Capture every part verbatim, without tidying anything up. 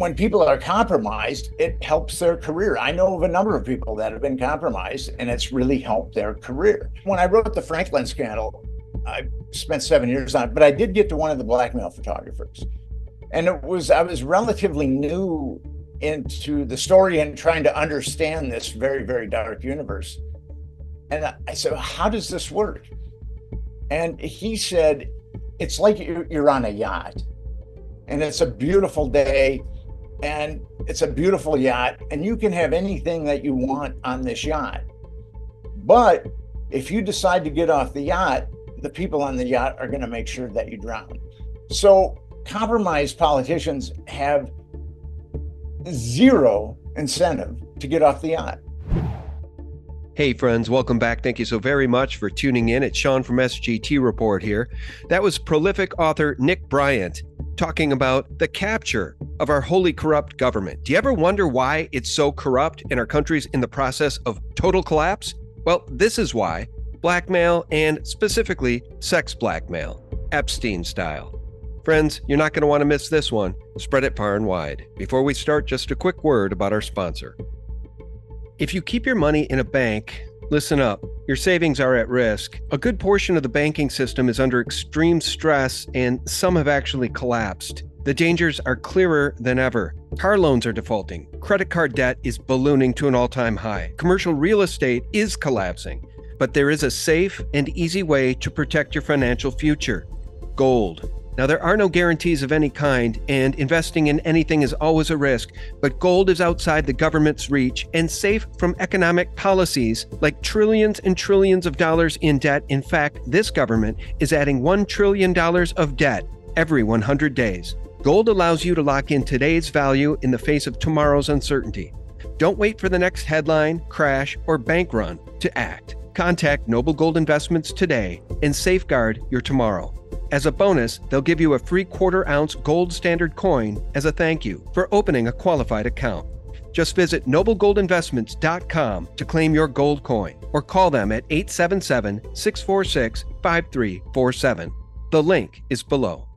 when people are compromised, it helps their career. I know of a number of people that have been compromised, and it's really helped their career. When I wrote the Franklin scandal, I spent seven years on it, but I did get to one of the blackmail photographers. And it was, I was relatively new into the story and trying to understand this very, very dark universe. And I said, how does this work? And he said, it's like you're on a yacht, and it's a beautiful day, and it's a beautiful yacht, and you can have anything that you want on this yacht. But if you decide to get off the yacht, the people on the yacht are going to make sure that you drown. So compromised politicians have zero incentive to get off the yacht. Hey friends, welcome back. Thank you so very much for tuning in. It's Sean from S G T Report here. That was prolific author Nick Bryant talking about the capture of our wholly corrupt government. Do you ever wonder why it's so corrupt and our country's in the process of total collapse? Well, this is why. Blackmail, and specifically sex blackmail, Epstein style. Friends, you're not going to want to miss this one. Spread it far and wide. Before we start, just a quick word about our sponsor. If you keep your money in a bank, listen up, your savings are at risk. A good portion of the banking system is under extreme stress, and some have actually collapsed. The dangers are clearer than ever. Car loans are defaulting. Credit card debt is ballooning to an all-time high. Commercial real estate is collapsing. But there is a safe and easy way to protect your financial future: gold. Now, there are no guarantees of any kind, and investing in anything is always a risk, but gold is outside the government's reach and safe from economic policies like trillions and trillions of dollars in debt. In fact, this government is adding one trillion dollars of debt every one hundred days. Gold allows you to lock in today's value in the face of tomorrow's uncertainty. Don't wait for the next headline, crash, or bank run to act. Contact Noble Gold Investments today and safeguard your tomorrow. As a bonus, they'll give you a free quarter ounce gold standard coin as a thank you for opening a qualified account. Just visit noble gold investments dot com to claim your gold coin, or call them at eight seven seven, six four six, five three four seven. The link is below.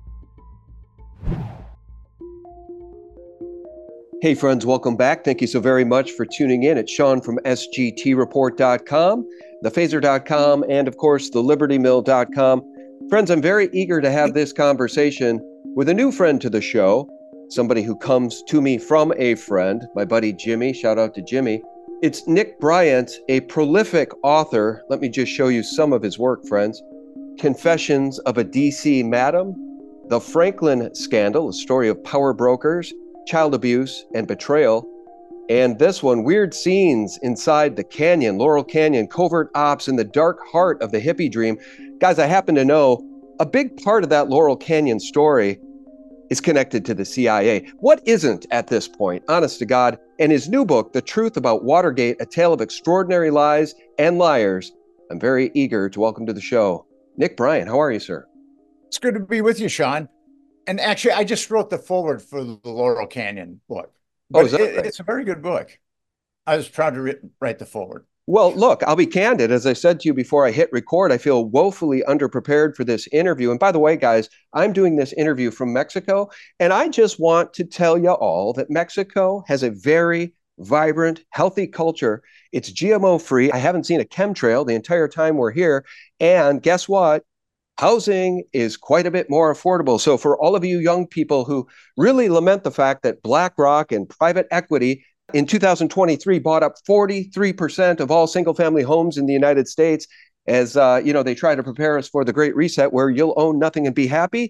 Hey friends, welcome back. Thank you so very much for tuning in. It's Sean from S G T report dot com, the phaser dot com, and of course the liberty mill dot com. Friends, I'm very eager to have this conversation with a new friend to the show, somebody who comes to me from a friend, my buddy Jimmy. Shout out to Jimmy. It's Nick Bryant, a prolific author. Let me just show you some of his work, friends. Confessions of a D C Madam, The Franklin Scandal, a story of power brokers, child abuse, and betrayal. And this one, Weird Scenes Inside the Canyon, Laurel Canyon, Covert Ops in the Dark Heart of the Hippie Dream. Guys, I happen to know a big part of that Laurel Canyon story is connected to the C I A. What isn't at this point, honest to God? And his new book, The Truth About Watergate, A Tale of Extraordinary Lies and Liars. I'm very eager to welcome to the show Nick Bryant. How are you, sir? It's good to be with you, Sean. And actually, I just wrote the foreword for the Laurel Canyon book. But oh, is that it, right? It's a very good book. I was proud to re- write the foreword. Well, look, I'll be candid. As I said to you before I hit record, I feel woefully underprepared for this interview. And by the way, guys, I'm doing this interview from Mexico. And I just want to tell you all that Mexico has a very vibrant, healthy culture. It's G M O free. I haven't seen a chemtrail the entire time we're here. And guess what? Housing is quite a bit more affordable. So for all of you young people who really lament the fact that BlackRock and private equity in two thousand twenty-three bought up forty-three percent of all single-family homes in the United States, as uh, you know, they try to prepare us for the Great Reset, where you'll own nothing and be happy.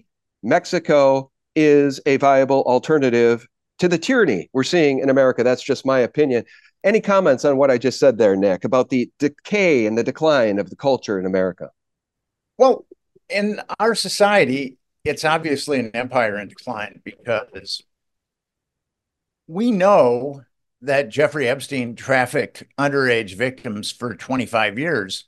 Mexico is a viable alternative to the tyranny we're seeing in America. That's just my opinion. Any comments on what I just said there, Nick, about the decay and the decline of the culture in America? Well, in our society, it's obviously an empire in decline, because we know that Jeffrey Epstein trafficked underage victims for twenty-five years,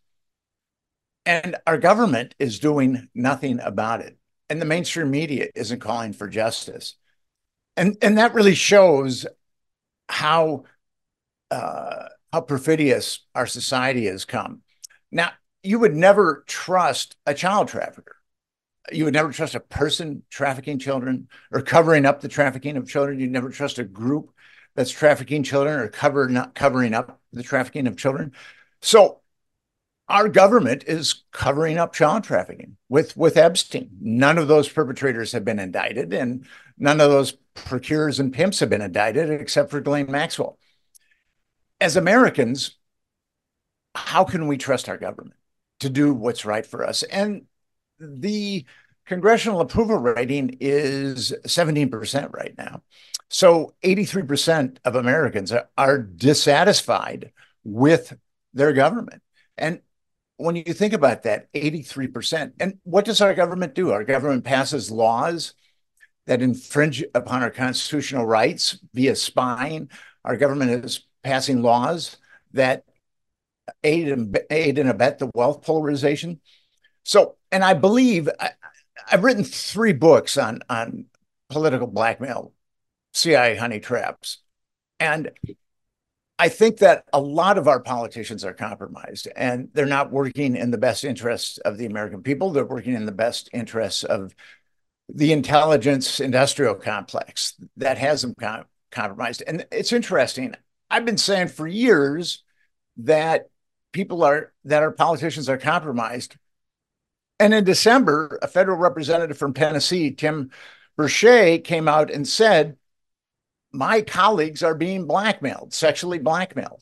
and our government is doing nothing about it. And the mainstream media isn't calling for justice. And, and that really shows how, uh, how perfidious our society has come. Now, you would never trust a child trafficker. You would never trust a person trafficking children or covering up the trafficking of children. You'd never trust a group that's trafficking children or cover, not covering up the trafficking of children. So our government is covering up child trafficking with, with Epstein. None of those perpetrators have been indicted, and none of those procurers and pimps have been indicted except for Ghislaine Maxwell. As Americans, how can we trust our government to do what's right for us? And the congressional approval rating is seventeen percent right now. So eighty-three percent of Americans are, are dissatisfied with their government. And when you think about that, eighty-three percent, and what does our government do? Our government passes laws that infringe upon our constitutional rights via spying. Our government is passing laws that aid and, aid and abet the wealth polarization. So, and I believe I, I've written three books on, on political blackmail, C I A honey traps. And I think that a lot of our politicians are compromised, and they're not working in the best interests of the American people. They're working in the best interests of the intelligence industrial complex that has them com compromised. And it's interesting. I've been saying for years that people are, that our politicians are compromised. And in December, a federal representative from Tennessee, Tim Burchett, came out and said, my colleagues are being blackmailed, sexually blackmailed.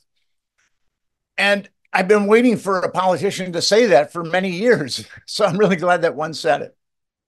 And I've been waiting for a politician to say that for many years. So I'm really glad that one said it.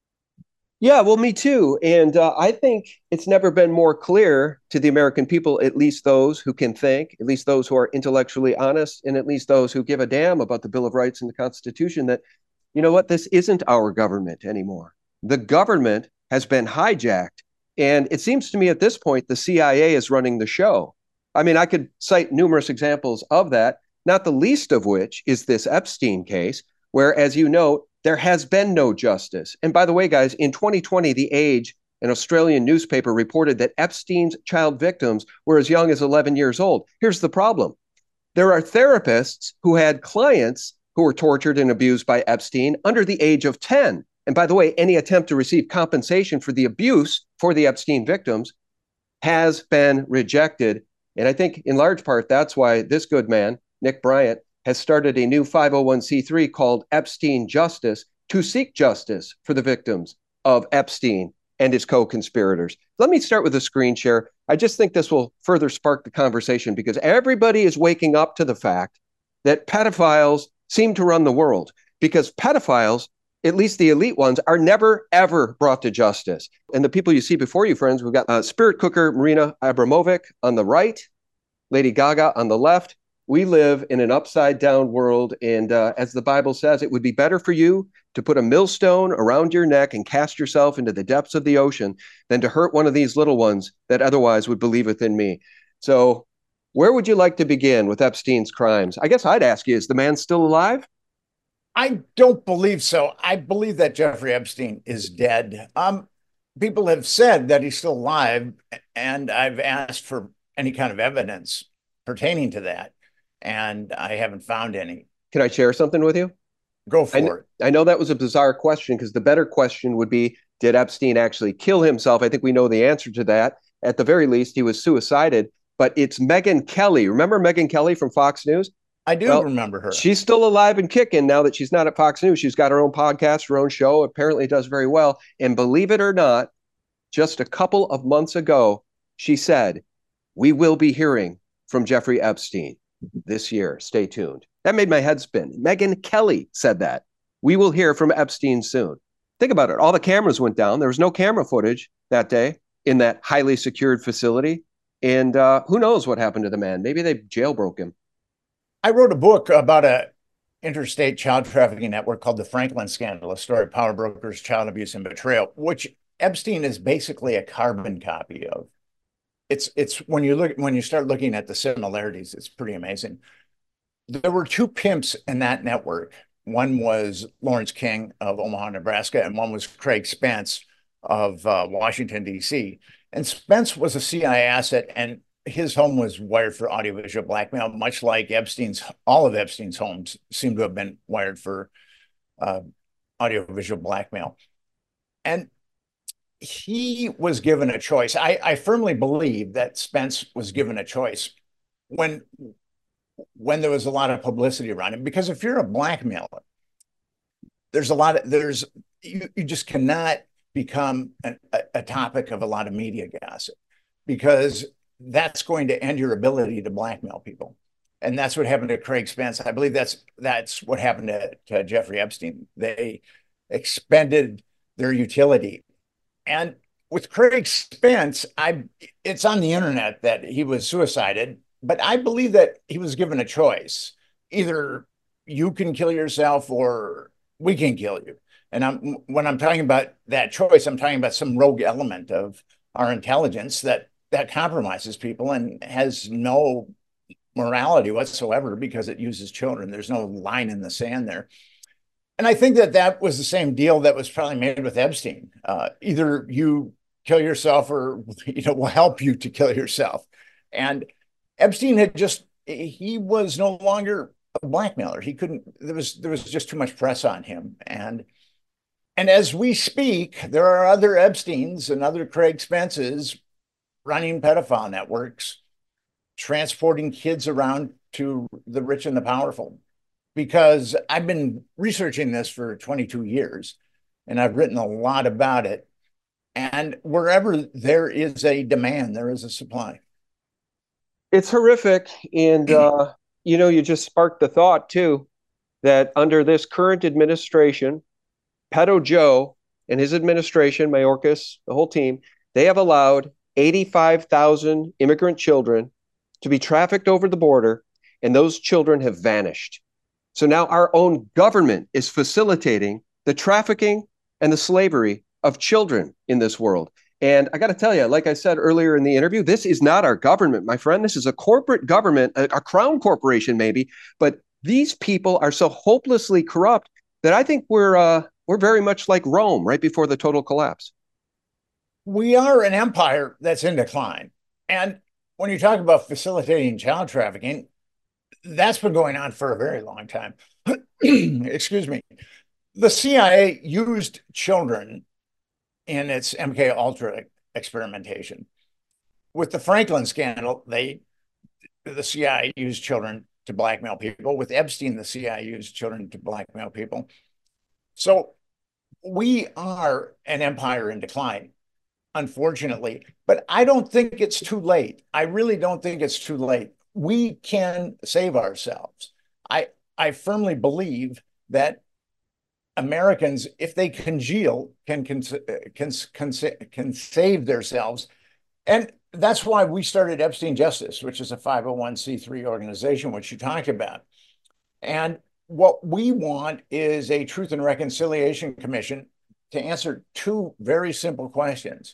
Yeah, well, me too. And uh, I think it's never been more clear to the American people, at least those who can think, at least those who are intellectually honest, and at least those who give a damn about the Bill of Rights and the Constitution, that, you know what, this isn't our government anymore. The government has been hijacked. And it seems to me at this point, the C I A is running the show. I mean, I could cite numerous examples of that, not the least of which is this Epstein case, where, as you note, there has been no justice. And by the way, guys, in twenty twenty, The Age, an Australian newspaper, reported that Epstein's child victims were as young as eleven years old. Here's the problem. There are therapists who had clients who were tortured and abused by Epstein under the age of ten. And by the way, any attempt to receive compensation for the abuse for the Epstein victims has been rejected. And I think in large part, that's why this good man, Nick Bryant, has started a new five oh one c three called Epstein Justice to seek justice for the victims of Epstein and his co-conspirators. Let me start with a screen share. I just think this will further spark the conversation because everybody is waking up to the fact that pedophiles seem to run the world, because pedophiles, at least the elite ones, are never, ever brought to justice. And the people you see before you, friends, we've got uh, spirit cooker Marina Abramovic on the right, Lady Gaga on the left. We live in an upside down world. And uh, as the Bible says, it would be better for you to put a millstone around your neck and cast yourself into the depths of the ocean than to hurt one of these little ones that otherwise would believeth in me. So where would you like to begin with Epstein's crimes? I guess I'd ask you, is the man still alive? I don't believe so. I believe that Jeffrey Epstein is dead. Um, people have said that he's still alive, and I've asked for any kind of evidence pertaining to that, and I haven't found any. Can I share something with you? Go for I, it. I know that was a bizarre question, because the better question would be, did Epstein actually kill himself? I think we know the answer to that. At the very least, he was suicided. But it's Megyn Kelly. Remember Megyn Kelly from Fox News? I do well, remember her. She's still alive and kicking now that she's not at Fox News. She's got her own podcast, her own show. Apparently does very well. And believe it or not, just a couple of months ago, she said, we will be hearing from Jeffrey Epstein this year. Stay tuned. That made my head spin. Megyn Kelly said that. We will hear from Epstein soon. Think about it. All the cameras went down. There was no camera footage that day in that highly secured facility. And uh, who knows what happened to the man? Maybe they jailbroke him. I wrote a book about a interstate child trafficking network called the Franklin Scandal, a story of power brokers, child abuse, and betrayal, which Epstein is basically a carbon copy of. It's it's when you look when you start looking at the similarities, it's pretty amazing. There were two pimps in that network. One was Lawrence King of Omaha, Nebraska, and one was Craig Spence of uh, Washington, D C. And Spence was a C I A asset, and his home was wired for audiovisual blackmail, much like Epstein's, all of Epstein's homes seem to have been wired for uh, audiovisual blackmail. And he was given a choice. I, I firmly believe that Spence was given a choice when when there was a lot of publicity around him. Because if you're a blackmailer, there's a lot of there's you, you just cannot become a, a topic of a lot of media gossip, because that's going to end your ability to blackmail people. And that's what happened to Craig Spence. I believe that's that's what happened to, to Jeffrey Epstein. They expended their utility. And with Craig Spence, I it's on the internet that he was suicided, but I believe that he was given a choice. Either you can kill yourself or we can kill you. And I'm when I'm talking about that choice, I'm talking about some rogue element of our intelligence that that compromises people and has no morality whatsoever because it uses children. There's no line in the sand there. And I think that that was the same deal that was probably made with Epstein. Uh, either you kill yourself or, you know, we'll help you to kill yourself. And Epstein had just, he was no longer a blackmailer. He couldn't, there was, there was just too much press on him. And, and as we speak, there are other Epsteins and other Craig Spences running pedophile networks, transporting kids around to the rich and the powerful. Because I've been researching this for twenty-two years and I've written a lot about it. And wherever there is a demand, there is a supply. It's horrific. And, uh, you know, you just sparked the thought, too, that under this current administration, Pedo Joe and his administration, Mayorkas, the whole team, they have allowed eighty-five thousand immigrant children to be trafficked over the border, and those children have vanished. So now our own government is facilitating the trafficking and the slavery of children in this world. And I got to tell you, like I said earlier in the interview, this is not our government, my friend. This is a corporate government, a, a crown corporation maybe, but these people are so hopelessly corrupt that I think we're uh, we're very much like Rome right before the total collapse. We are an empire that's in decline. And when you talk about facilitating child trafficking, that's been going on for a very long time. Excuse me. The C I A used children in its M K Ultra experimentation. With the Franklin scandal, they the C I A used children to blackmail people. With Epstein, the C I A used children to blackmail people. So we are an empire in decline, unfortunately. But I don't think it's too late. I really don't think it's too late. We can save ourselves. I, I firmly believe that Americans, if they congeal, can, can, can, can, can save themselves. And that's why we started Epstein Justice, which is a five oh one c three organization, which you talked about. And what we want is a Truth and Reconciliation Commission to answer two very simple questions.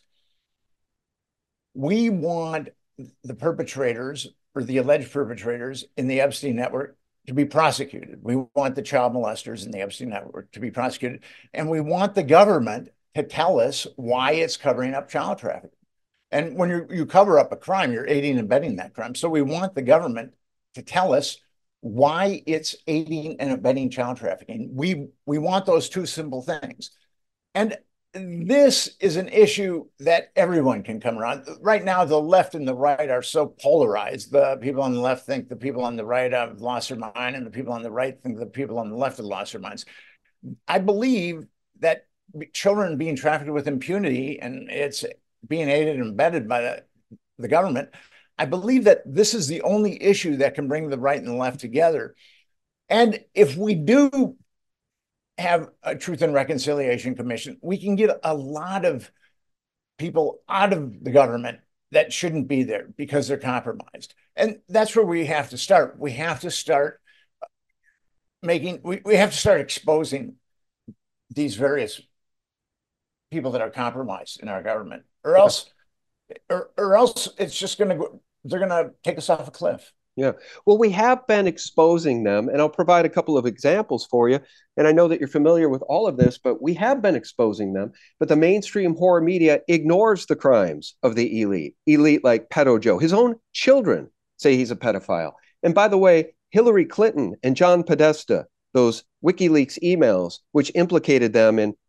We want the perpetrators or the alleged perpetrators in the Epstein network to be prosecuted. We want the child molesters in the Epstein network to be prosecuted. And we want the government to tell us why it's covering up child trafficking. And when you, you cover up a crime, you're aiding and abetting that crime. So we want the government to tell us why it's aiding and abetting child trafficking. We, we want those two simple things. And this is an issue that everyone can come around. Right now, the left and the right are so polarized. The people on the left think the people on the right have lost their mind, and the people on the right think the people on the left have lost their minds. I believe that children being trafficked with impunity, and it's being aided and abetted by the, the government, I believe that this is the only issue that can bring the right and the left together. And if we do have a Truth and Reconciliation Commission, we can get a lot of people out of the government that shouldn't be there because they're compromised. And that's where we have to start. We have to start making, we, we have to start exposing these various people that are compromised in our government, or else, or, or else it's just going to go, they're going to take us off a cliff. Yeah. Well, we have been exposing them, and I'll provide a couple of examples for you. And I know that you're familiar with all of this, but we have been exposing them. But the mainstream horror media ignores the crimes of the elite, elite like Pedo Joe. His own children say he's a pedophile. And by the way, Hillary Clinton and John Podesta, those WikiLeaks emails, which implicated them in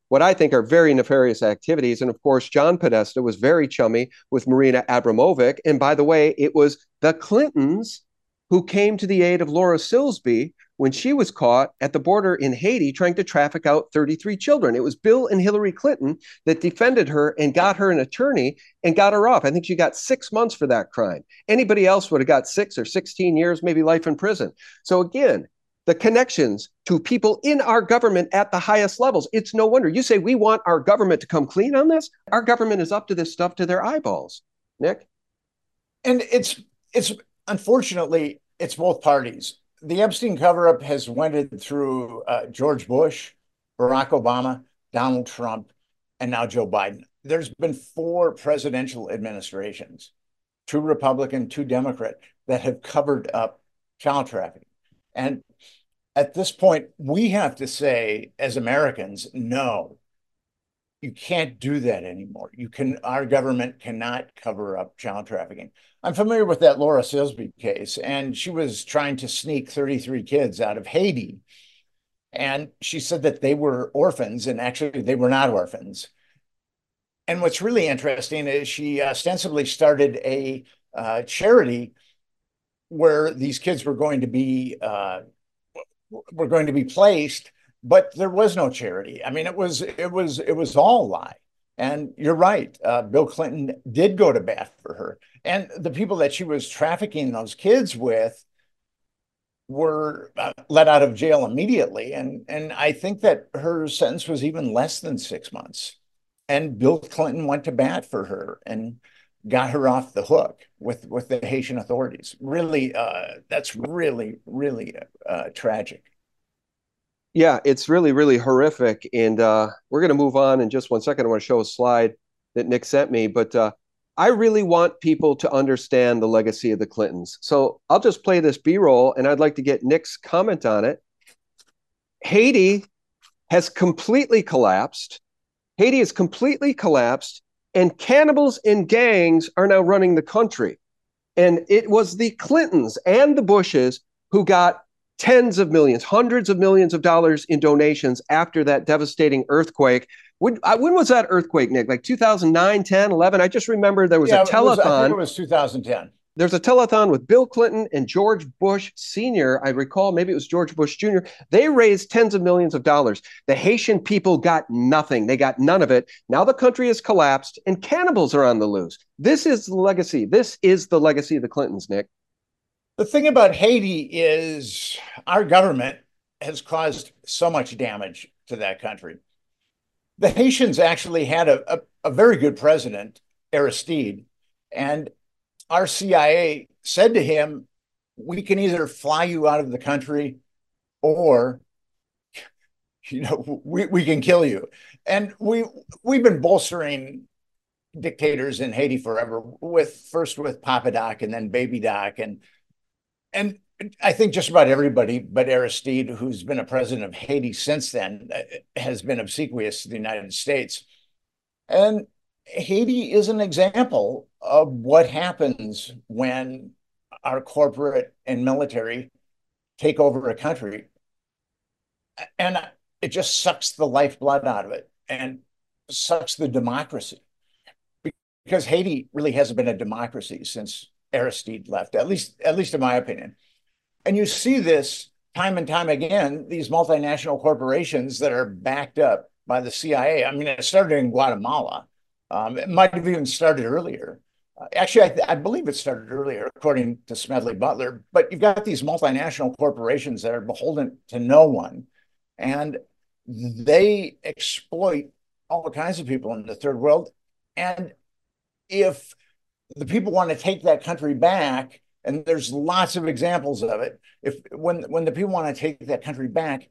what I think are very nefarious activities. And of course, John Podesta was very chummy with Marina Abramovic. And by the way, it was the Clintons who came to the aid of Laura Silsby when she was caught at the border in Haiti trying to traffic out thirty-three children. It was Bill and Hillary Clinton that defended her and got her an attorney and got her off. I think she got six months for that crime. Anybody else would have got six or sixteen years, maybe life in prison. So again, the connections to people in our government at the highest levels. It's no wonder. You say we want our government to come clean on this? Our government is up to this stuff to their eyeballs. Nick? And it's, it's unfortunately, it's both parties. The Epstein cover-up has wended through uh, George Bush, Barack Obama, Donald Trump, and now Joe Biden. There's been four presidential administrations, two Republican, two Democrat, that have covered up child trafficking. And at this point, we have to say, as Americans, no, you can't do that anymore. You can, our government cannot cover up child trafficking. I'm familiar with that Laura Silsby case, and she was trying to sneak thirty-three kids out of Haiti. And she said that they were orphans, and actually they were not orphans. And what's really interesting is she ostensibly started a uh, charity where these kids were going to be uh, were going to be placed, but there was no charity. I mean, it was it was it was all a lie. And you're right. Uh, Bill Clinton did go to bat for her. And the people that she was trafficking those kids with were uh, let out of jail immediately. And, and I think that her sentence was even less than six months. And Bill Clinton went to bat for her and got her off the hook with, with the Haitian authorities. Really, uh, that's really, really uh, tragic. Yeah, it's really, really horrific. And uh, we're going to move on in just one second. I want to show a slide that Nick sent me. But uh, I really want people to understand the legacy of the Clintons. So I'll just play this B-roll, and I'd like to get Nick's comment on it. Haiti has completely collapsed. Haiti has completely collapsed, and cannibals and gangs are now running the country. And it was the Clintons and the Bushes who got tens of millions, hundreds of millions of dollars in donations after that devastating earthquake. When, uh, when was that earthquake, Nick? Like two thousand nine, ten, eleven? I just remember there was yeah, a telethon. It was, I think it was two thousand ten. There's a telethon with Bill Clinton and George Bush Senior I recall, maybe it was George Bush Junior They raised tens of millions of dollars. The Haitian people got nothing. They got none of it. Now the country has collapsed and cannibals are on the loose. This is the legacy. This is the legacy of the Clintons, Nick. The thing about Haiti is our government has caused so much damage to that country. The Haitians actually had a, a, a very good president, Aristide, and our C I A said to him, we can either fly you out of the country or, you know, we, we can kill you. And we, we've been bolstering dictators in Haiti forever, with first with Papa Doc and then Baby Doc. And And I think just about everybody but Aristide, who's been a president of Haiti since then, has been obsequious to the United States. And Haiti is an example of what happens when our corporate and military take over a country. And it just sucks the lifeblood out of it and sucks the democracy. Because Haiti really hasn't been a democracy since Aristide left, at least, at least in my opinion. And you see this time and time again, these multinational corporations that are backed up by the C I A. I mean, it started in Guatemala. Um, it might have even started earlier. Uh, actually, I, I believe it started earlier, according to Smedley Butler. But you've got these multinational corporations that are beholden to no one. And they exploit all kinds of people in the third world. And if the people want to take that country back, and there's lots of examples of it, if when when the people want to take that country back,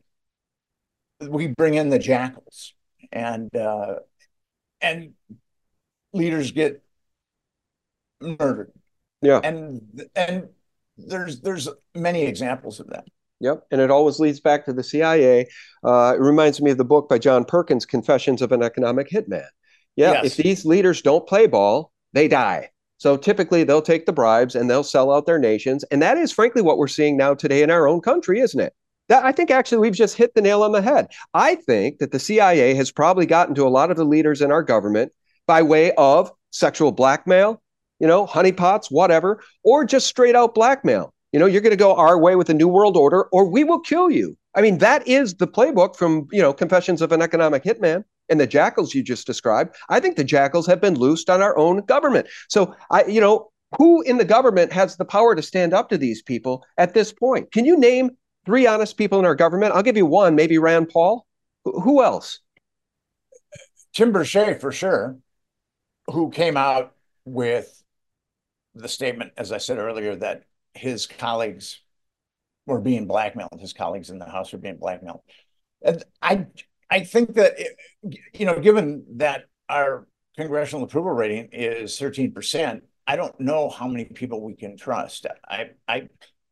we bring in the jackals, and uh, and leaders get murdered. Yeah, and and there's there's many examples of that. Yep, and it always leads back to the C I A. Uh, it reminds me of the book by John Perkins, Confessions of an Economic Hitman. Yeah, yes. If these leaders don't play ball, they die. So typically they'll take the bribes and they'll sell out their nations. And that is frankly what we're seeing now today in our own country, isn't it? That, I think actually we've just hit the nail on the head. I think that the C I A has probably gotten to a lot of the leaders in our government by way of sexual blackmail, you know, honeypots, whatever, or just straight out blackmail. You know, you're going to go our way with the New World Order, or we will kill you. I mean, that is the playbook from, you know, Confessions of an Economic Hitman and the jackals you just described. I think the jackals have been loosed on our own government. So, I, you know, who in the government has the power to stand up to these people at this point? Can you name three honest people in our government? I'll give you one, maybe Rand Paul. Who else? Tim Burchett, for sure, who came out with the statement, as I said earlier, that his colleagues were being blackmailed. His colleagues in the House were being blackmailed. And I, I think that, you know, given that our congressional approval rating is thirteen percent, I don't know how many people we can trust. I, I,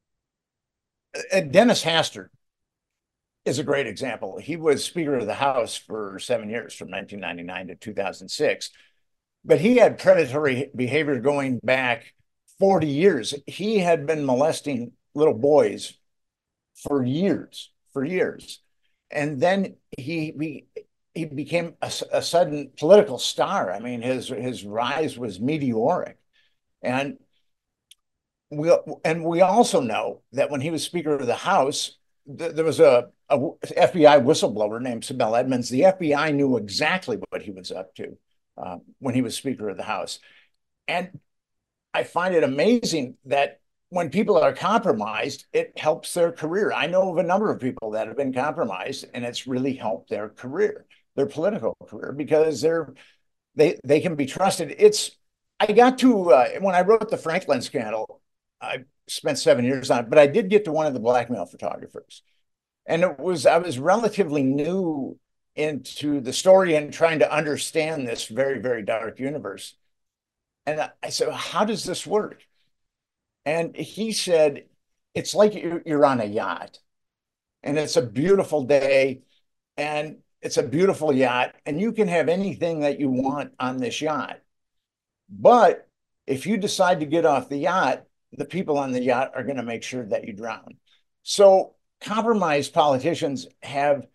Dennis Hastert is a great example. He was Speaker of the House for seven years, from nineteen ninety-nine to two thousand six. But he had predatory behavior going back forty years. He had been molesting little boys for years, for years. And then he he, he became a, a sudden political star. I mean, his his rise was meteoric. And we and we also know that when he was Speaker of the House, th- there was a, a F B I whistleblower named Sibel Edmonds. The F B I knew exactly what he was up to uh, when he was Speaker of the House. And I find it amazing that when people are compromised, it helps their career. I know of a number of people that have been compromised, and it's really helped their career, their political career, because they're they they can be trusted. It's I got to uh, when I wrote the Franklin scandal, I spent seven years on it, but I did get to one of the blackmail photographers, and it was I was relatively new into the story and trying to understand this very, very dark universe. And I said, how does this work? And he said, it's like you're on a yacht, and it's a beautiful day, and it's a beautiful yacht, and you can have anything that you want on this yacht. But if you decide to get off the yacht, the people on the yacht are going to make sure that you drown. So compromised politicians have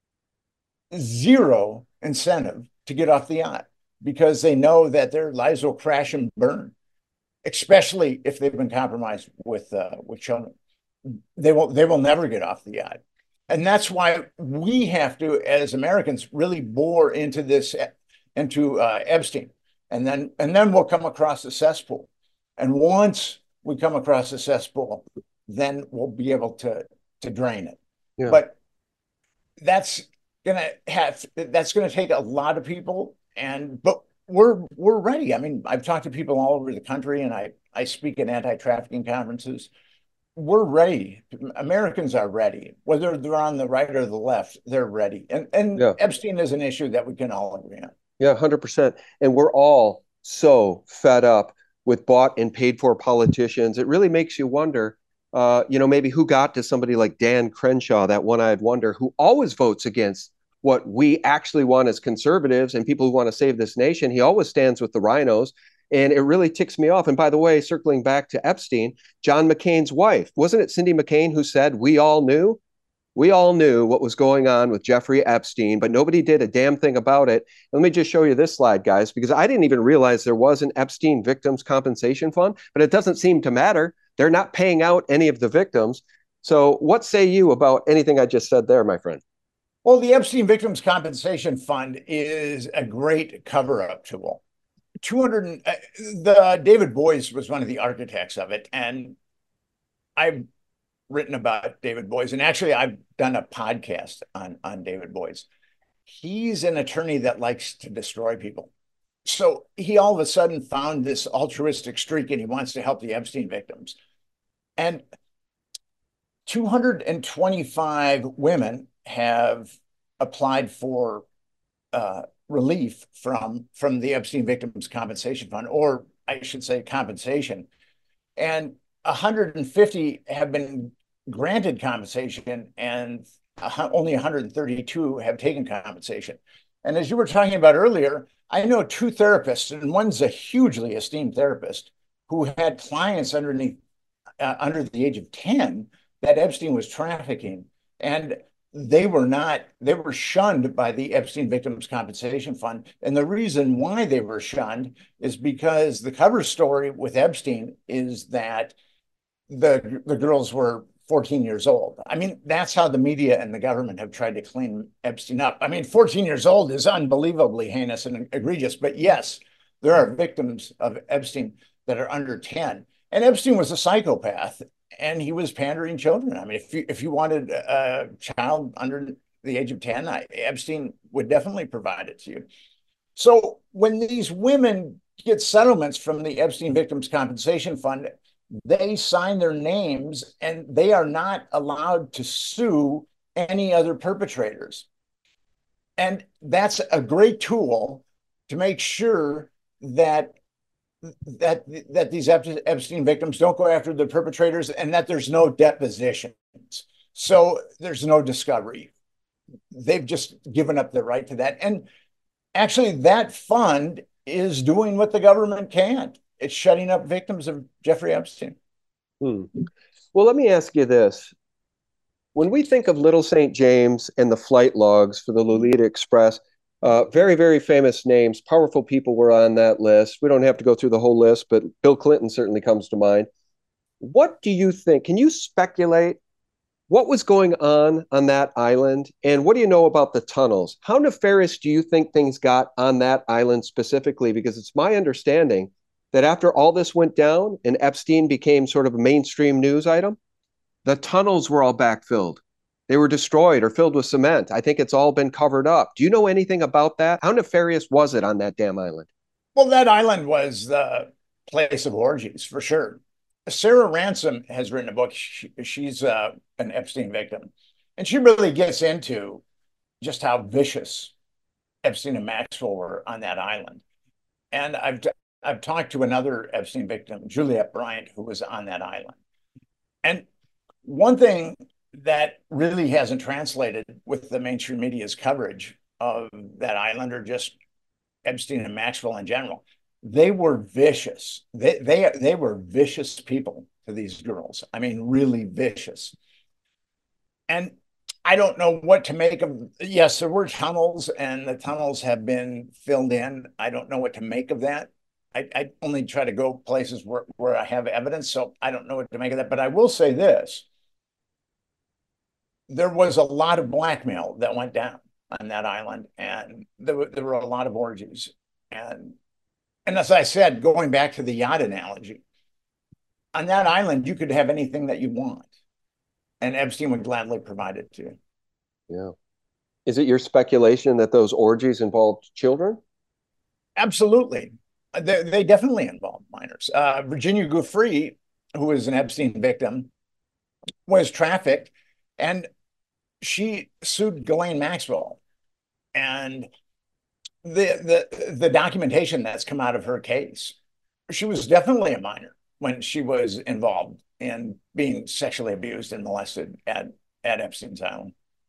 zero incentive to get off the yacht because they know that their lives will crash and burn, especially if they've been compromised with uh, with children. They will they will never get off the yacht. And that's why we have to, as Americans, really bore into this, into uh, Epstein. And then and then we'll come across a cesspool. And once we come across a cesspool, then we'll be able to, to drain it. Yeah. But that's gonna have that's gonna take a lot of people. And but we're we're ready. I mean, I've talked to people all over the country, and I, I speak at anti-trafficking conferences. We're ready. Americans are ready. Whether they're on the right or the left, they're ready. And and yeah. Epstein is an issue that we can all agree on. Yeah, one hundred percent. And we're all so fed up with bought and paid for politicians. It really makes you wonder, uh, you know, maybe who got to somebody like Dan Crenshaw, that one-eyed wonder, who always votes against what we actually want as conservatives and people who want to save this nation. He always stands with the rhinos. And it really ticks me off. And by the way, circling back to Epstein, John McCain's wife, wasn't it Cindy McCain who said, we all knew? We all knew what was going on with Jeffrey Epstein, but nobody did a damn thing about it. Let me just show you this slide, guys, because I didn't even realize there was an Epstein Victims Compensation Fund, but it doesn't seem to matter. They're not paying out any of the victims. So what say you about anything I just said there, my friend? Well, the Epstein Victims Compensation Fund is a great cover-up tool. two hundred uh, the David Boies was one of the architects of it, and I've written about David Boies, and actually I've done a podcast on on David Boies. He's an attorney that likes to destroy people, so he all of a sudden found this altruistic streak, and he wants to help the Epstein victims. And two hundred twenty-five women have applied for uh, relief from from the Epstein Victims Compensation Fund, or I should say compensation, and one hundred fifty have been granted compensation, and only one hundred thirty-two have taken compensation. And as you were talking about earlier, I know two therapists, and one's a hugely esteemed therapist who had clients underneath uh, under the age of ten that Epstein was trafficking, And they were not, they were shunned by the Epstein Victims Compensation Fund. And the reason why they were shunned is because the cover story with Epstein is that the, the girls were fourteen years old. I mean, that's how the media and the government have tried to clean Epstein up. I mean, fourteen years old is unbelievably heinous and egregious, but yes, there are victims of Epstein that are under ten. And Epstein was a psychopath, and he was pandering children. I mean, if you if you wanted a child under the age of ten, I, Epstein would definitely provide it to you. So when these women get settlements from the Epstein Victims Compensation Fund, they sign their names and they are not allowed to sue any other perpetrators. And that's a great tool to make sure that that that these Epstein victims don't go after the perpetrators, and that there's no depositions. So there's no discovery. They've just given up their right to that. And actually, that fund is doing what the government can't. It's shutting up victims of Jeffrey Epstein. Hmm. Well, let me ask you this. When we think of Little Saint James and the flight logs for the Lolita Express, uh, very, very famous names, powerful people were on that list. We don't have to go through the whole list, but Bill Clinton certainly comes to mind. What do you think? Can you speculate what was going on on that island? And what do you know about the tunnels? How nefarious do you think things got on that island specifically? Because it's my understanding that after all this went down and Epstein became sort of a mainstream news item, the tunnels were all backfilled. They were destroyed or filled with cement. I think it's all been covered up. Do you know anything about that? How nefarious was it on that damn island? Well, that island was the place of orgies, for sure. Sarah Ransom has written a book. She, she's uh, an Epstein victim. And she really gets into just how vicious Epstein and Maxwell were on that island. And I've, I've talked to another Epstein victim, Juliette Bryant, who was on that island. And one thing that really hasn't translated with the mainstream media's coverage of that island, or just Epstein and Maxwell in general, they were vicious. They, they, they were vicious people to these girls. I mean, really vicious. And I don't know what to make of. Yes, there were tunnels, and the tunnels have been filled in. I don't know what to make of that. I, I only try to go places where, where I have evidence, so I don't know what to make of that. But I will say this. There was a lot of blackmail that went down on that island, and there were, there were a lot of orgies. And, and as I said, going back to the yacht analogy, on that island, you could have anything that you want, and Epstein would gladly provide it to you. Yeah. Is it your speculation that those orgies involved children? Absolutely. They, they definitely involved minors. Uh, Virginia Giuffre, who was an Epstein victim, was trafficked, and she sued Ghislaine Maxwell. And the, the, the documentation that's come out of her case, she was definitely a minor when she was involved in being sexually abused and molested at, at Epstein's Island.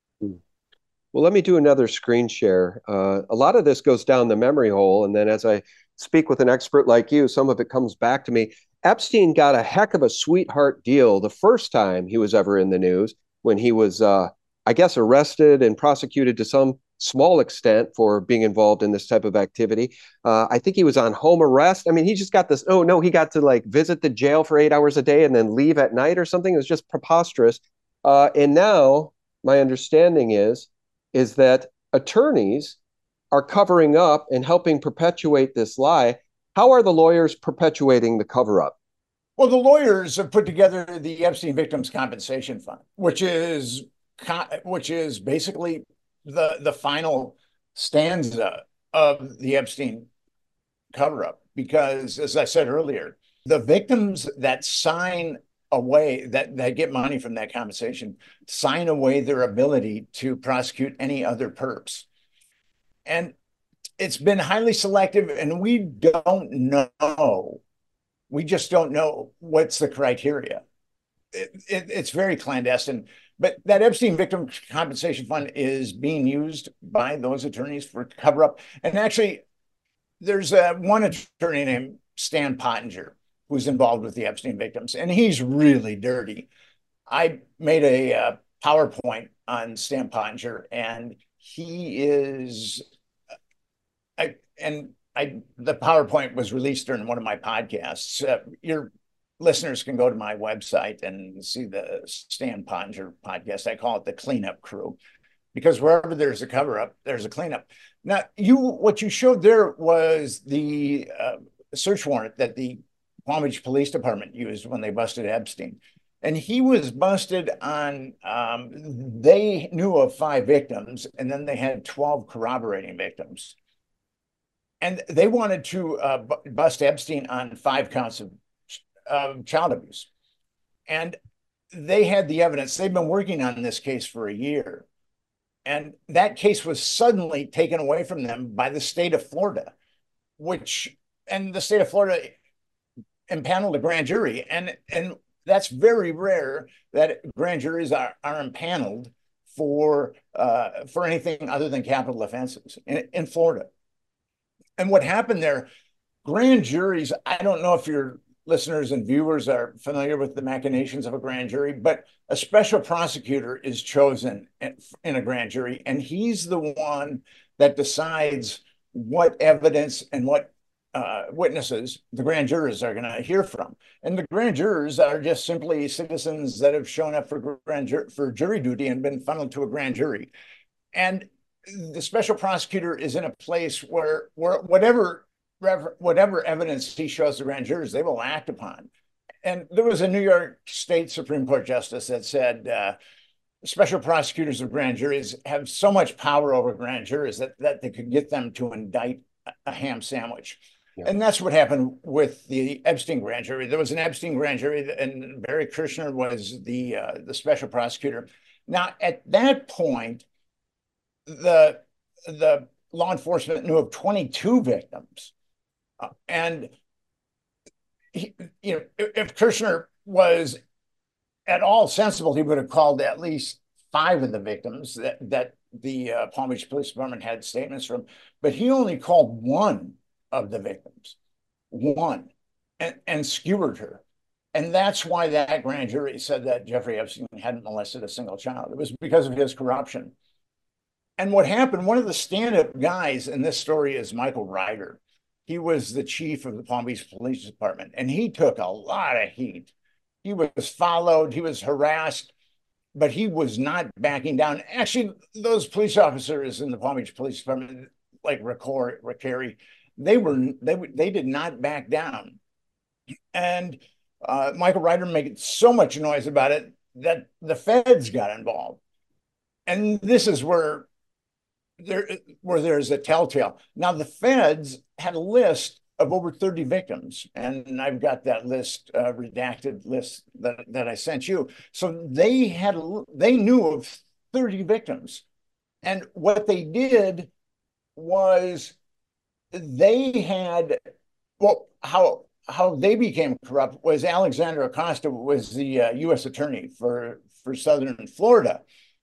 Well, let me do another screen share. Uh, a lot of this goes down the memory hole, and then as I speak with an expert like you, some of it comes back to me. Epstein got a heck of a sweetheart deal the first time he was ever in the news, when he was, uh, I guess, arrested and prosecuted to some small extent for being involved in this type of activity. Uh, I think he was on home arrest. I mean, he just got this, oh, no, he got to like visit the jail for eight hours a day and then leave at night or something. It was just preposterous. Uh, and now my understanding is, is that attorneys are covering up and helping perpetuate this lie. How are the lawyers perpetuating the cover-up? Well, the lawyers have put together the Epstein Victims Compensation Fund, which is which is basically the the final stanza of the Epstein cover-up. Because, as I said earlier, the victims that sign away, that, that get money from that compensation, sign away their ability to prosecute any other perps. And it's been highly selective, and we don't know. We just don't know what's the criteria. It, it, it's very clandestine. But that Epstein Victim Compensation Fund is being used by those attorneys for cover-up. And actually, there's a, one attorney named Stan Pottinger who's involved with the Epstein victims, and he's really dirty. I made a uh, PowerPoint on Stan Pottinger, and he is, I and I the PowerPoint was released during one of my podcasts. Uh, your listeners can go to my website and see the Stan Pottinger podcast. I call it the Cleanup Crew, because wherever there's a cover up, there's a cleanup. Now, you what you showed there was the uh, search warrant that the Palm Beach Police Department used when they busted Epstein. And he was busted on, um, they knew of five victims, and then they had twelve corroborating victims. And they wanted to uh, bust Epstein on five counts of uh, child abuse. And they had the evidence. They've been working on this case for a year. And that case was suddenly taken away from them by the state of Florida, which, and the state of Florida impaneled a grand jury. And, and that's very rare that grand juries are, are impaneled for, uh, for anything other than capital offenses in, in Florida. And what happened there, grand juries, I don't know if your listeners and viewers are familiar with the machinations of a grand jury, but a special prosecutor is chosen in a grand jury, and he's the one that decides what evidence and what uh, witnesses the grand jurors are going to hear from. And the grand jurors are just simply citizens that have shown up for grand jur- for jury duty and been funneled to a grand jury. And the special prosecutor is in a place where, where whatever whatever evidence he shows the grand jurors, they will act upon. And there was a New York State Supreme Court justice that said uh, special prosecutors of grand juries have so much power over grand jurors that, that they could get them to indict a ham sandwich. Yeah. And that's what happened with the Epstein grand jury. There was an Epstein grand jury, and Barry Kirshner was the uh, the special prosecutor. Now, at that point, the the law enforcement knew of twenty-two victims, uh, and he, you know, if, if Kirshner was at all sensible, he would have called at least five of the victims that that the uh, Palm Beach Police Department had statements from, but he only called one of the victims, one, and, and skewered her. And that's why that grand jury said that Jeffrey Epstein hadn't molested a single child. It was because of his corruption. And what happened, one of the stand-up guys in this story is Michael Ryder. He was the chief of the Palm Beach Police Department, and he took a lot of heat. He was followed, he was harassed, but he was not backing down. Actually, those police officers in the Palm Beach Police Department, like Ricari, they were they they did not back down. And uh, Michael Ryder made so much noise about it that the feds got involved. And this is where there where there's a telltale. Now, the feds had a list of over thirty victims, and I've got that list, uh, redacted list that, that I sent you. So they had they knew of thirty victims, and what they did was they had well how how they became corrupt was Alexander Acosta was the uh, U S attorney for for Southern Florida,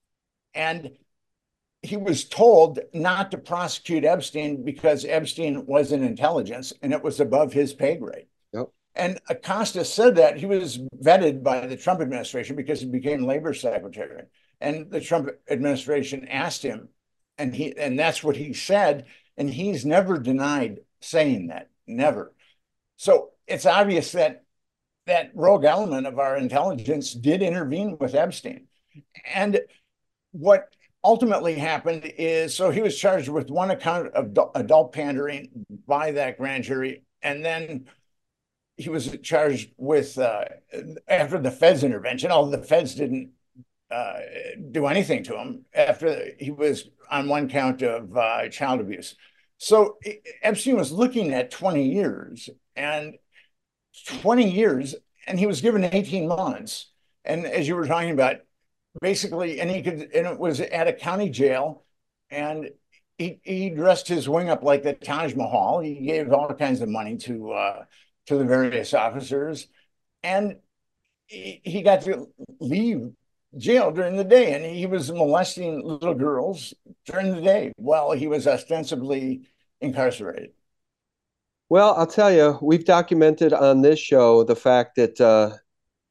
and he was told not to prosecute Epstein because Epstein was in intelligence and it was above his pay grade. Yep. And Acosta said that he was vetted by the Trump administration because he became labor secretary. And the Trump administration asked him, and he and that's what he said. And he's never denied saying that, never. So it's obvious that that rogue element of our intelligence did intervene with Epstein. And what ultimately happened is, so he was charged with one account of adult pandering by that grand jury, and then he was charged with, uh, after the feds intervention, although the feds didn't uh, do anything to him, after he was on one count of uh, child abuse. So Epstein was looking at twenty years, and twenty years, and he was given eighteen months. And as you were talking about, basically, and he could, and it was at a county jail, and he he dressed his wing up like the Taj Mahal. He gave all kinds of money to uh, to the various officers, and he, he got to leave jail during the day, and he was molesting little girls during the day while he was ostensibly incarcerated. Well, I'll tell you, we've documented on this show the fact that uh,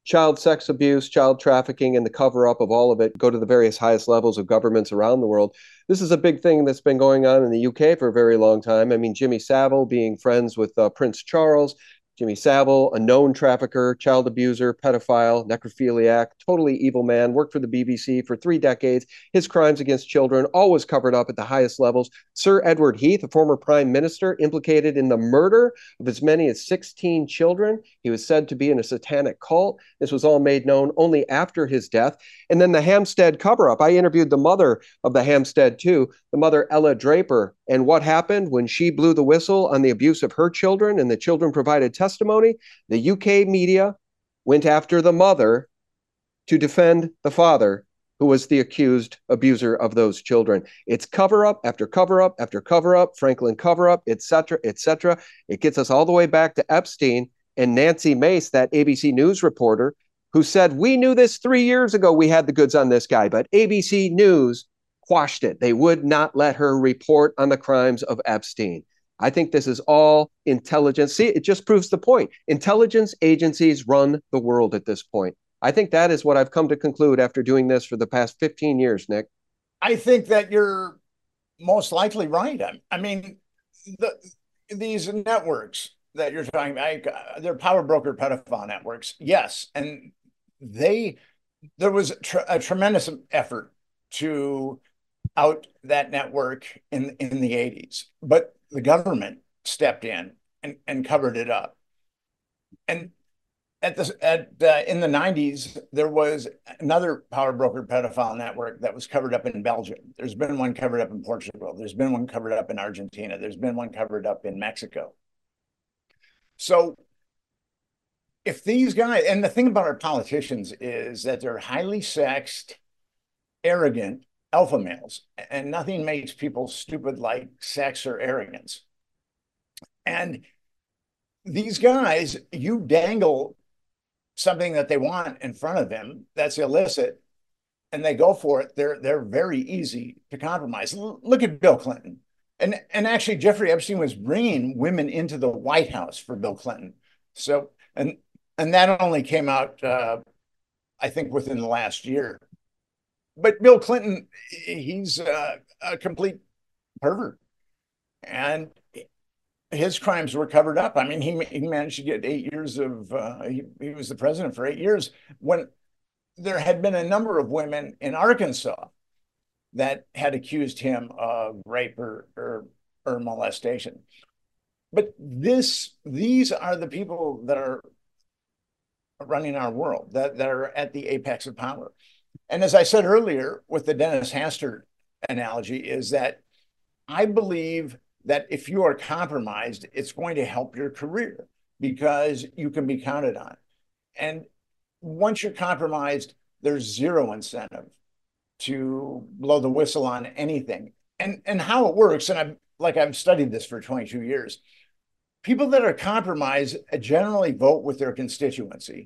child sex abuse, child trafficking, and the cover up of all of it go to the various highest levels of governments around the world. This is a big thing that's been going on in the U K for a very long time. I mean, Jimmy Savile being friends with uh, Prince Charles. Jimmy Savile, a known trafficker, child abuser, pedophile, necrophiliac, totally evil man, worked for the B B C for three decades. His crimes against children always covered up at the highest levels. Sir Edward Heath, a former prime minister, implicated in the murder of as many as sixteen children. He was said to be in a satanic cult. This was all made known only after his death. And then the Hampstead cover-up. I interviewed the mother of the Hampstead too, the mother Ella Draper. And what happened when she blew the whistle on the abuse of her children and the children provided testimony? The U K media went after the mother to defend the father, who was the accused abuser of those children. It's cover-up after cover-up after cover-up, Franklin cover-up, et cetera, et cetera. It gets us all the way back to Epstein and Nancy Mace, that A B C News reporter, who said, we knew this three years ago, we had the goods on this guy, but A B C News quashed it. They would not let her report on the crimes of Epstein. I think this is all intelligence. See, it just proves the point. Intelligence agencies run the world at this point. I think that is what I've come to conclude after doing this for the past fifteen years, Nick. I think that you're most likely right. I, I mean, the, these networks that you're talking about, they're power broker pedophile networks. Yes. And they, there was tr a tremendous effort to out that network in, in the eighties, but the government stepped in and, and covered it up. And at this, at uh, in the nineties, there was another power broker pedophile network that was covered up in Belgium. There's been one covered up in Portugal. There's been one covered up in Argentina. There's been one covered up in Mexico. So if these guys, and the thing about our politicians is that they're highly sexed, arrogant alpha males, and nothing makes people stupid like sex or arrogance. And these guys, you dangle something that they want in front of them that's illicit, and they go for it. They're they're very easy to compromise. L look at Bill Clinton. And, and actually, Jeffrey Epstein was bringing women into the White House for Bill Clinton. So, and, and that only came out, uh, I think, within the last year. But Bill Clinton, he's uh, a complete pervert. And his crimes were covered up. I mean, he, he managed to get eight years of, uh, he, he was the president for eight years when there had been a number of women in Arkansas that had accused him of rape or, or, or molestation. But this, these are the people that are running our world, that, that are at the apex of power. And as I said earlier, with the Dennis Hastert analogy, is that I believe that if you are compromised, it's going to help your career because you can be counted on. And once you're compromised, there's zero incentive to blow the whistle on anything. And, and how it works, and I've, like I've studied this for twenty-two years, people that are compromised generally vote with their constituency,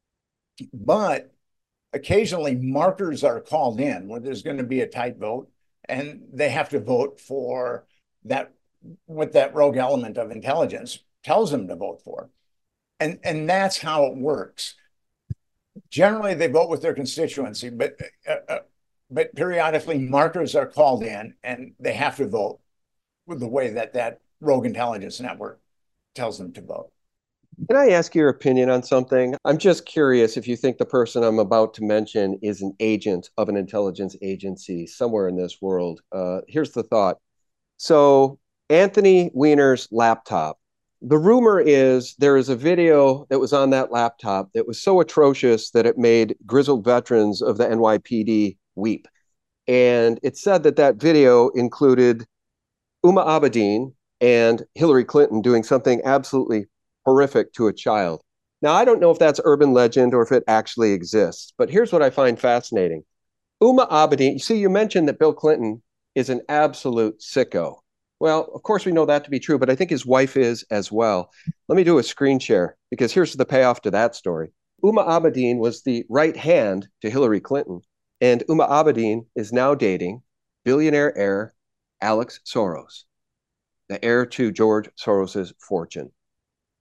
but occasionally markers are called in where there's going to be a tight vote, and they have to vote for that, what that rogue element of intelligence tells them to vote for. And, and that's how it works. Generally, they vote with their constituency, but uh, uh, but periodically markers are called in and they have to vote with the way that that rogue intelligence network tells them to vote. Can I ask your opinion on something? I'm just curious if you think the person I'm about to mention is an agent of an intelligence agency somewhere in this world. Uh, here's the thought. So Anthony Weiner's laptop, the rumor is there is a video that was on that laptop that was so atrocious that it made grizzled veterans of the N Y P D weep. And it said that that video included Huma Abedin and Hillary Clinton doing something absolutely horrific to a child. Now, I don't know if that's urban legend or if it actually exists, but here's what I find fascinating. Huma Abedin, you see, you mentioned that Bill Clinton is an absolute sicko. Well, of course we know that to be true, but I think his wife is as well. Let me do a screen share because here's the payoff to that story. Huma Abedin was the right hand to Hillary Clinton, and Huma Abedin is now dating billionaire heir Alex Soros, the heir to George Soros's fortune.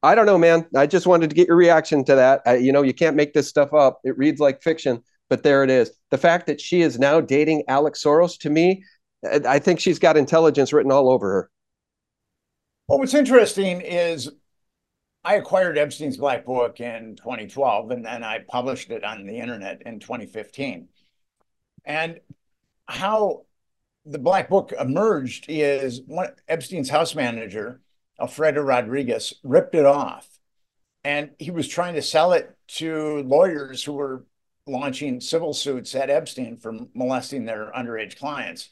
I don't know, man. I just wanted to get your reaction to that. I, you know, you can't make this stuff up. It reads like fiction, but there it is. The fact that she is now dating Alex Soros, to me, I think she's got intelligence written all over her. Well, what's interesting is I acquired Epstein's Black Book in twenty twelve, and then I published it on the internet in twenty fifteen. And how the Black Book emerged is one Epstein's house manager, Alfredo Rodriguez, ripped it off. And he was trying to sell it to lawyers who were launching civil suits at Epstein for molesting their underage clients.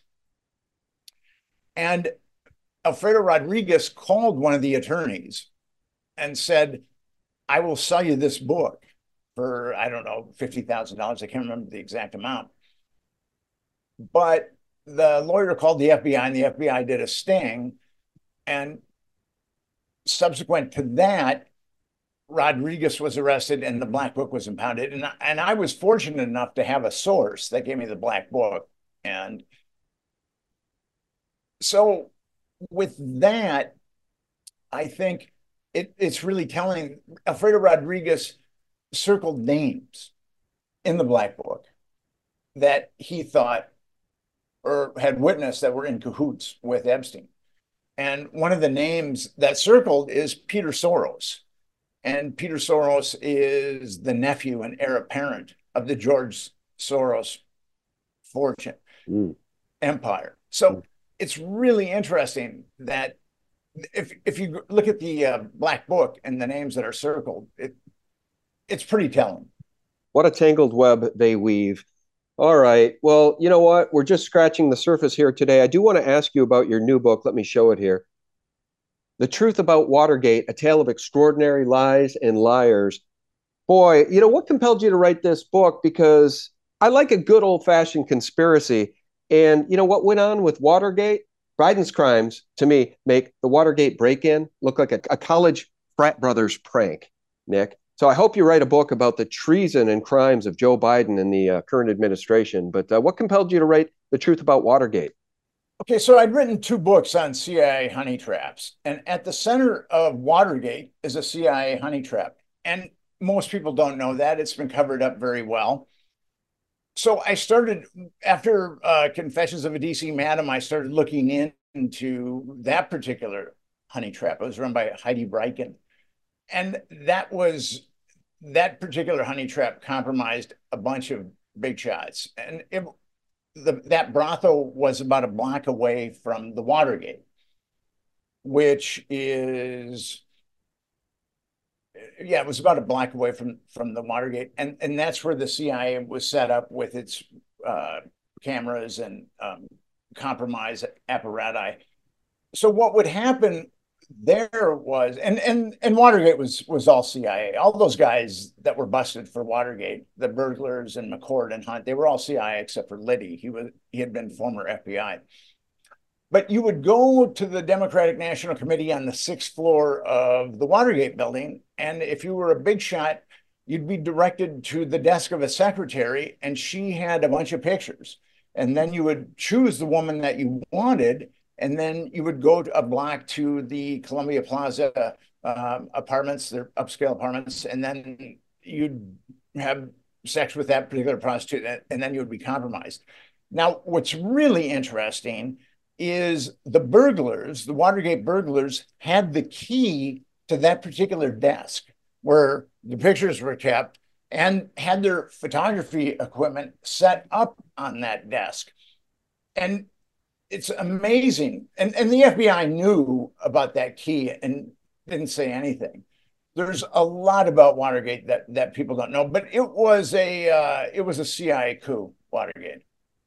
And Alfredo Rodriguez called one of the attorneys and said, I will sell you this book for, I don't know, fifty thousand dollars. I can't remember the exact amount. But the lawyer called the F B I, and the F B I did a sting. And subsequent to that, Rodriguez was arrested and the Black Book was impounded. And, and I was fortunate enough to have a source that gave me the Black Book. And so with that, I think it, it's really telling. Alfredo Rodriguez circled names in the Black Book that he thought or had witnessed that were in cahoots with Epstein. And one of the names that circled is Peter Soros. And Peter Soros is the nephew and heir apparent of the George Soros fortune mm. empire. So mm. it's really interesting that if if you look at the uh, Black Book and the names that are circled, it it's pretty telling. What a tangled web they weave. All right. Well, you know what? We're just scratching the surface here today. I do want to ask you about your new book. Let me show it here. The Truth About Watergate, A Tale of Extraordinary Lies and Liars. Boy, you know, what compelled you to write this book? Because I like a good old-fashioned conspiracy. And you know what went on with Watergate? Biden's crimes, to me, make the Watergate break-in look like a, a college frat brothers prank, Nick. So I hope you write a book about the treason and crimes of Joe Biden and the uh, current administration. But uh, what compelled you to write The Truth About Watergate? Okay, so I'd written two books on C I A honey traps. And at the center of Watergate is a C I A honey trap. And most people don't know that. It's been covered up very well. So I started, after uh, Confessions of a D C Madam, I started looking in, into that particular honey trap. It was run by Heidi Breiken. And that was, that particular honey trap compromised a bunch of big shots. And it, the, that brothel was about a block away from the Watergate, which is, yeah, it was about a block away from, from the Watergate. And, and that's where the C I A was set up with its uh, cameras and um, compromise apparatus. So what would happen there was, and and and Watergate was was all C I A. All those guys that were busted for Watergate, the burglars and McCord and Hunt, they were all C I A except for Liddy. He was he had been former F B I. But you would go to the Democratic National Committee on the sixth floor of the Watergate building, and if you were a big shot, you'd be directed to the desk of a secretary, and she had a bunch of pictures. And then you would choose the woman that you wanted, and then you would go to a block to the Columbia Plaza uh, apartments, their upscale apartments, and then you'd have sex with that particular prostitute, and then you would be compromised. Now, what's really interesting is the burglars, the Watergate burglars, had the key to that particular desk where the pictures were kept and had their photography equipment set up on that desk. And it's amazing. And, and the F B I knew about that key and didn't say anything. There's a lot about Watergate that, that people don't know, but it was a uh, it was a C I A coup, Watergate.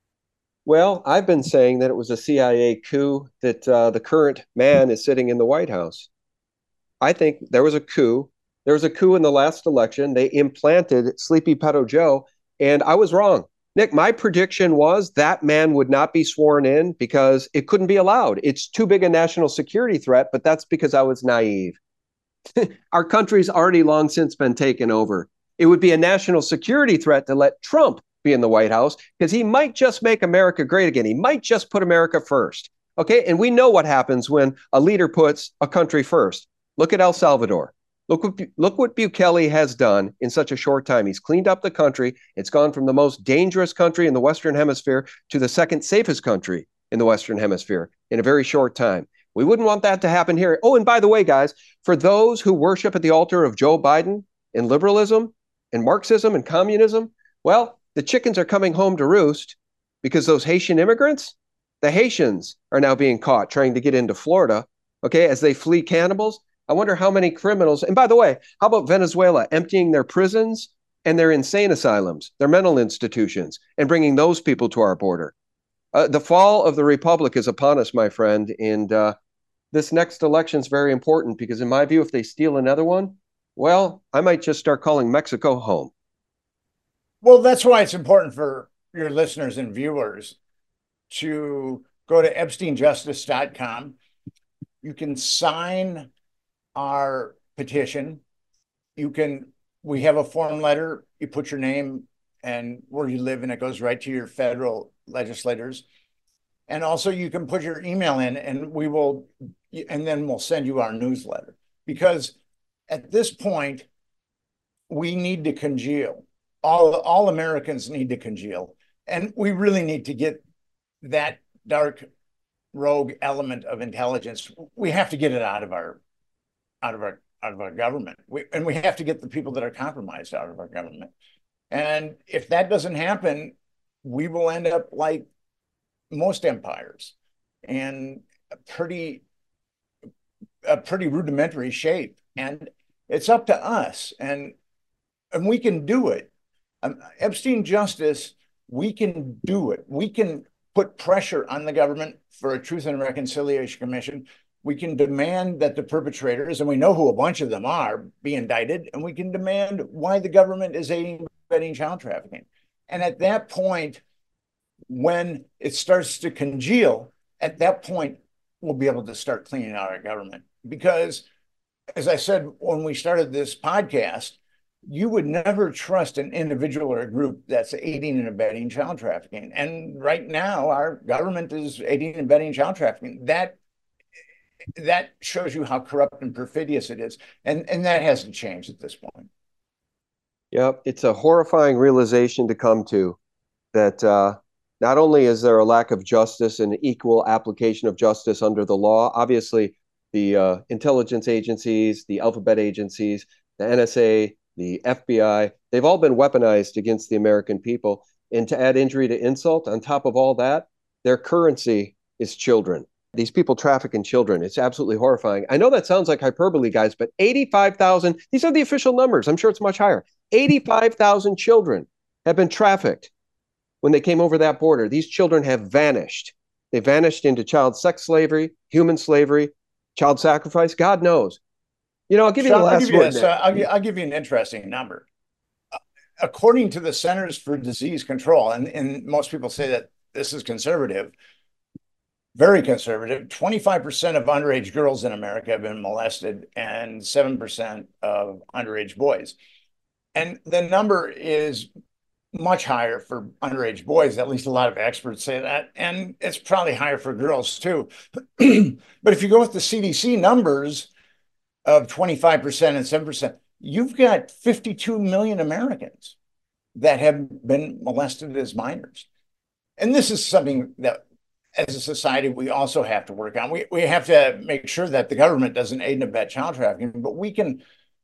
Well, I've been saying that it was a C I A coup, that uh, the current man is sitting in the White House. I think there was a coup. There was a coup in the last election. They implanted Sleepy Pedo Joe, and I was wrong. Nick, my prediction was that man would not be sworn in because it couldn't be allowed. It's too big a national security threat, but that's because I was naive. Our country's already long since been taken over. It would be a national security threat to let Trump be in the White House because he might just make America great again. He might just put America first. Okay, and we know what happens when a leader puts a country first. Look at El Salvador. Look what look what Bukele has done in such a short time. He's cleaned up the country. It's gone from the most dangerous country in the Western Hemisphere to the second safest country in the Western Hemisphere in a very short time. We wouldn't want that to happen here. Oh, and by the way, guys, for those who worship at the altar of Joe Biden and liberalism and Marxism and communism, well, the chickens are coming home to roost because those Haitian immigrants, the Haitians are now being caught trying to get into Florida, okay, as they flee cannibals. I wonder how many criminals, and by the way, how about Venezuela emptying their prisons and their insane asylums, their mental institutions, and bringing those people to our border? Uh, the fall of the republic is upon us, my friend, and uh, this next election is very important because, in my view, if they steal another one, well, I might just start calling Mexico home. Well, that's why it's important for your listeners and viewers to go to epstein justice dot com. You can sign our petition. You can, we have a form letter. You put your name and where you live, and it goes right to your federal legislators. And also you can put your email in, and we will, and then we'll send you our newsletter. Because at this point, we need to congeal. All, all Americans need to congeal. And we really need to get that dark rogue element of intelligence. We have to get it out of our out of our out of our government. We, and we have to get the people that are compromised out of our government. And if that doesn't happen, we will end up like most empires, and a pretty a pretty rudimentary shape. And it's up to us, and and we can do it. Um, Epstein Justice, we can do it. We can put pressure on the government for a Truth and Reconciliation Commission. We can demand that the perpetrators, and we know who a bunch of them are, be indicted, and we can demand why the government is aiding and abetting child trafficking. And at that point, when it starts to congeal, at that point, we'll be able to start cleaning out our government. Because, as I said when we started this podcast, you would never trust an individual or a group that's aiding and abetting child trafficking. And right now, our government is aiding and abetting child trafficking. That that shows you how corrupt and perfidious it is. And, and that hasn't changed at this point. Yeah, it's a horrifying realization to come to that uh, not only is there a lack of justice and equal application of justice under the law, obviously the uh, intelligence agencies, the alphabet agencies, the N S A, the F B I, they've all been weaponized against the American people. And to add injury to insult, on top of all that, their currency is children. These people traffic in children. It's absolutely horrifying. I know that sounds like hyperbole, guys, but eighty-five thousand, these are the official numbers. I'm sure it's much higher. eighty-five thousand children have been trafficked when they came over that border. These children have vanished. They vanished into child sex slavery, human slavery, child sacrifice. God knows. You know, I'll give you Sean, the last I'll give you word. this, uh, I'll, I'll give you an interesting number. Uh, according to the Centers for Disease Control, and, and most people say that this is conservative, very conservative, twenty-five percent of underage girls in America have been molested and seven percent of underage boys. And the number is much higher for underage boys. At least a lot of experts say that. And it's probably higher for girls too. But if you go with the C D C numbers of twenty-five percent and seven percent, you've got fifty-two million Americans that have been molested as minors. And this is something that, as a society, we also have to work on. We, we have to make sure that the government doesn't aid and abet child trafficking, but we can,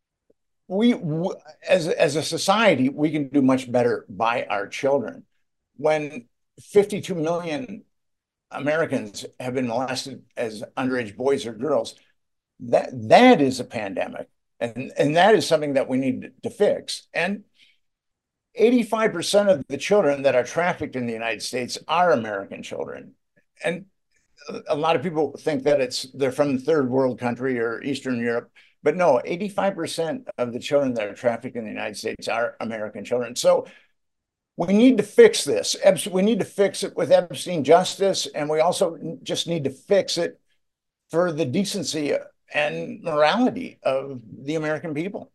we, as, as a society, we can do much better by our children. When fifty-two million Americans have been molested as underage boys or girls, that, that is a pandemic. And, and that is something that we need to fix. And eighty-five percent of the children that are trafficked in the United States are American children. And a lot of people think that it's they're from the third world country or Eastern Europe, but no, eighty-five percent of the children that are trafficked in the United States are American children. So we need to fix this. We need to fix it with Epstein Justice, and we also just need to fix it for the decency and morality of the American people.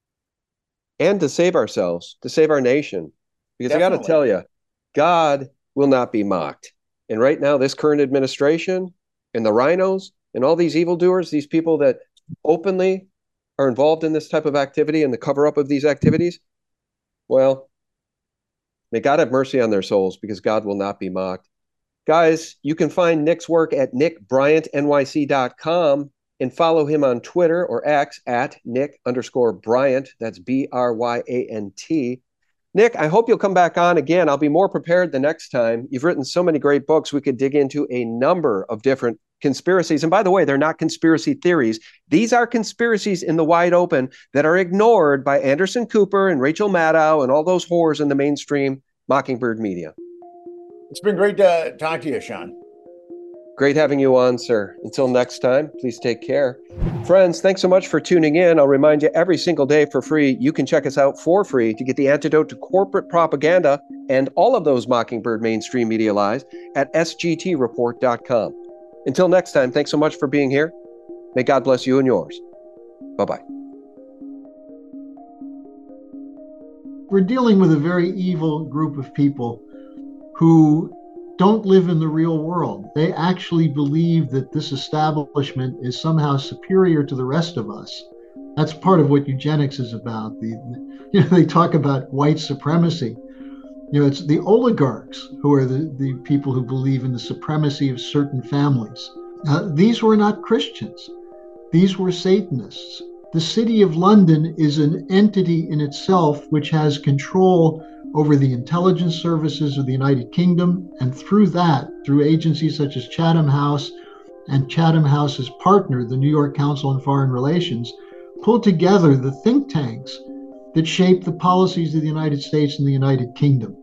And to save ourselves, to save our nation. Because Definitely. I got to tell you, God will not be mocked. And right now, this current administration and the rhinos and all these evildoers, these people that openly are involved in this type of activity and the cover-up of these activities, well, may God have mercy on their souls, because God will not be mocked. Guys, you can find Nick's work at nick bryant N Y C dot com and follow him on Twitter or X at Nick underscore Bryant. That's B R Y A N T. Nick, I hope you'll come back on again. I'll be more prepared the next time. You've written so many great books. We could dig into a number of different conspiracies. And by the way, they're not conspiracy theories. These are conspiracies in the wide open that are ignored by Anderson Cooper and Rachel Maddow and all those whores in the mainstream Mockingbird media. It's been great to talk to you, Sean. Great having you on, sir. Until next time, please take care. Friends, thanks so much for tuning in. I'll remind you every single day for free, you can check us out for free to get the antidote to corporate propaganda and all of those Mockingbird mainstream media lies at S G T report dot com. Until next time, thanks so much for being here. May God bless you and yours. Bye-bye. We're dealing with a very evil group of people who don't live in the real world. They actually believe that this establishment is somehow superior to the rest of us. That's part of what eugenics is about. The, you know, they talk about white supremacy. You know, it's the oligarchs who are the, the people who believe in the supremacy of certain families. Uh, these were not Christians. These were Satanists. The City of London is an entity in itself which has control over the intelligence services of the United Kingdom, and through that, through agencies such as Chatham House and Chatham House's partner, the New York Council on Foreign Relations, pulled together the think tanks that shape the policies of the United States and the United Kingdom.